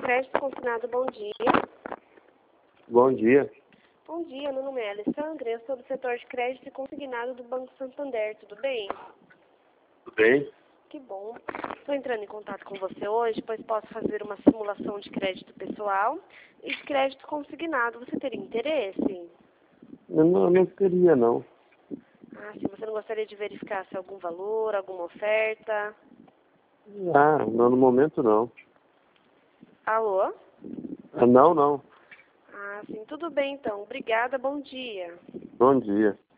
Crédito Consignado, bom dia. Bom dia. Bom dia, meu nome é Alessandra, eu sou do setor de crédito e consignado do Banco Santander, tudo bem? Tudo bem? Que bom. Estou entrando em contato com você hoje, pois posso fazer uma simulação de crédito pessoal e de crédito consignado. Você teria interesse? Eu não queria, não. Ah, se você não gostaria de verificar se algum valor, alguma oferta? Não, no momento não. Alô? Não. Ah, sim, tudo bem então. Obrigada, bom dia. Bom dia.